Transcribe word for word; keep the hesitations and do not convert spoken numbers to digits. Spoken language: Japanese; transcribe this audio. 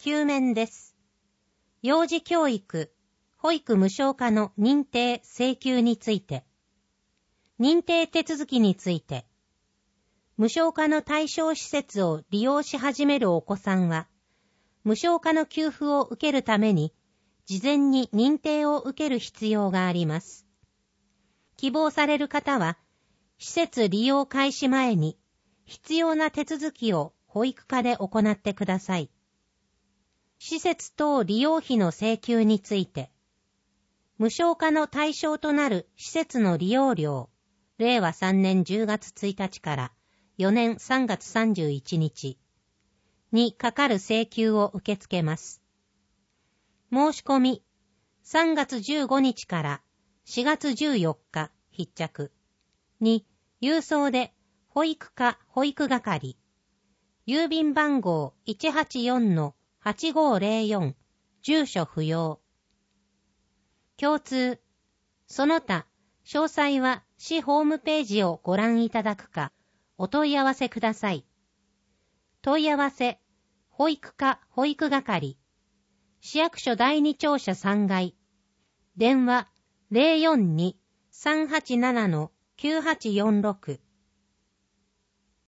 きゅう面です。幼児教育、保育無償化の認定請求について。認定手続きについて。無償化の対象施設を利用し始めるお子さんは、無償化の給付を受けるために、事前に認定を受ける必要があります。希望される方は、施設利用開始前に、必要な手続きを保育課で行ってください。施設等利用費の請求について、無償化の対象となる施設の利用料、れいわさんねんじゅうがつついたちからよねんさんがつさんじゅういちにちにかかる請求を受け付けます。申し込み、さんがつじゅうごにちからしがつじゅうよっか必着に、郵送で保育課保育係、郵便番号 いちはちよんのはちごぜろよん、住所不要。共通。その他、詳細は市ホームページをご覧いただくか、お問い合わせください。問い合わせ、保育課保育係、市役所だいに庁舎さんがい、電話 ゼロよんに さんはちななのきゅうはちよんろく